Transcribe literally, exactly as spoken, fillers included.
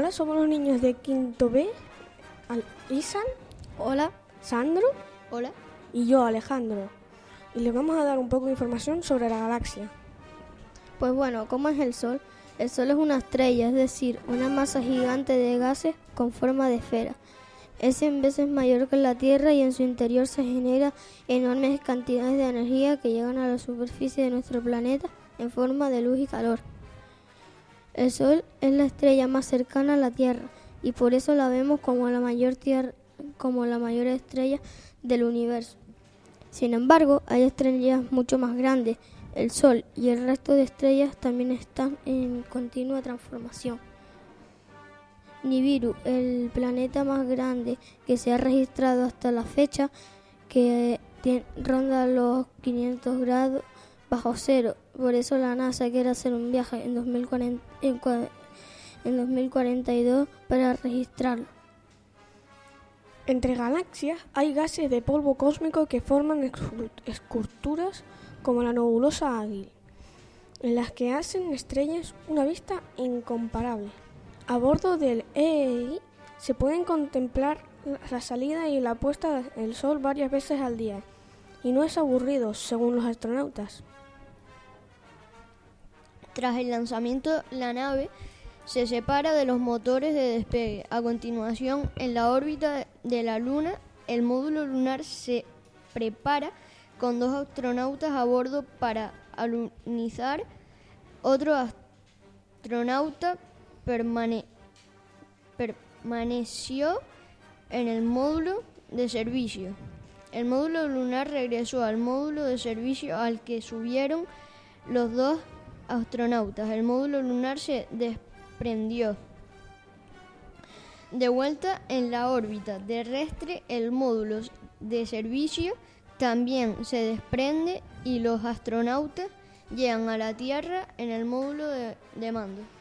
Hola, somos los niños de Quinto B, Al- Isan, Hola. Sandro Hola. y yo, Alejandro. Y les vamos a dar un poco de información sobre la galaxia. Pues bueno, ¿cómo es el Sol? El Sol es una estrella, es decir, una masa gigante de gases con forma de esfera. Es cien veces mayor que la Tierra y en su interior se genera enormes cantidades de energía que llegan a la superficie de nuestro planeta en forma de luz y calor. El Sol es la estrella más cercana a la Tierra y por eso la vemos como la mayor, tier- como la mayor estrella del universo. Sin embargo, hay estrellas mucho más grandes. El Sol y el resto de estrellas también están en continua transformación. Nibiru, el planeta más grande que se ha registrado hasta la fecha, que tie- ronda los quinientos grados bajo cero. Por eso la NASA quiere hacer un viaje en dos mil cuarenta, en, cua- en dos mil cuarenta y dos para registrarlo. Entre galaxias hay gases de polvo cósmico que forman escu- esculturas como la nebulosa Águila, en las que hacen estrellas una vista incomparable. A bordo del E E I se pueden contemplar la salida y la puesta del sol varias veces al día, y no es aburrido, según los astronautas. Tras el lanzamiento, la nave se separa de los motores de despegue. A continuación, en la órbita de la Luna, el módulo lunar se prepara con dos astronautas a bordo para alunizar. Otro astronauta permane- permaneció en el módulo de servicio. El módulo lunar regresó al módulo de servicio al que subieron los dos astronautas. El módulo lunar se desprendió. De vuelta en la órbita terrestre, el módulo de servicio también se desprende y los astronautas llegan a la Tierra en el módulo de, de mando.